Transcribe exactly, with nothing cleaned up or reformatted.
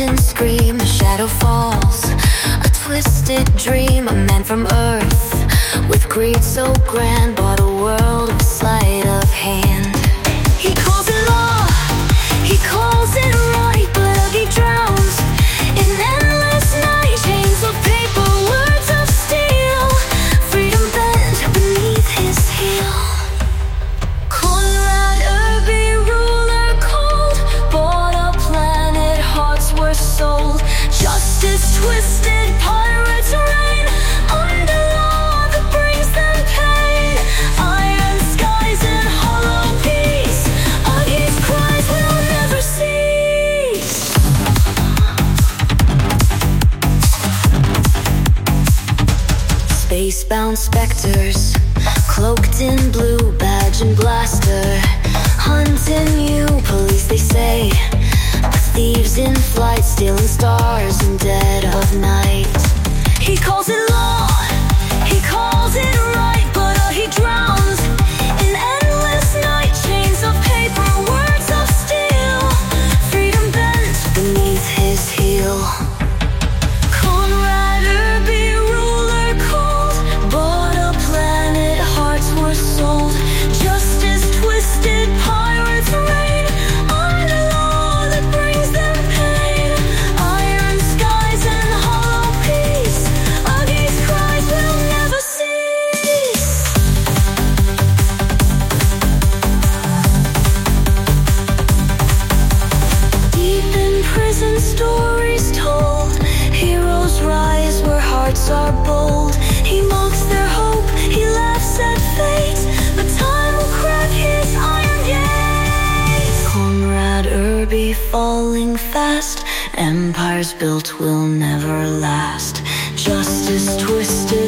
engines scream, a shadow falls, a twisted dream, a man from Earth with greed so grand bought a world of sleight of hand. He calls it law, he calls it right, but he drowns in endless night. Chains of paper, words of steel, freedom bent beneath his heel. Conrad Urbi, ruler cold, bought a planet, hearts were sold. Justice twisted, pirates reign under law that brings them pain. Iron skies and hollow peace, Augie's cries will never cease. Spacebound specters, cloaked in blue, badge and blaster, hunting you, police they say, thieves in flight, stealing stars in dead of night. He calls it law, he calls it right, but uh, he drowns in endless night. Chains of paper, words of steel, freedom bent beneath his heel. Conrad Urbi, ruler cold, bought a planet, hearts were sold. Justice twisted, pirates reign under law that brings them pain. Iron skies and hollow peace, Augie's cries will never cease. Deep in prison, stories told, heroes rise where hearts are bold. He mocks their hope, he laughs at fate, but time will crack his iron gate. Conrad Urbi falling fast, empires built will never last. Justice twisted,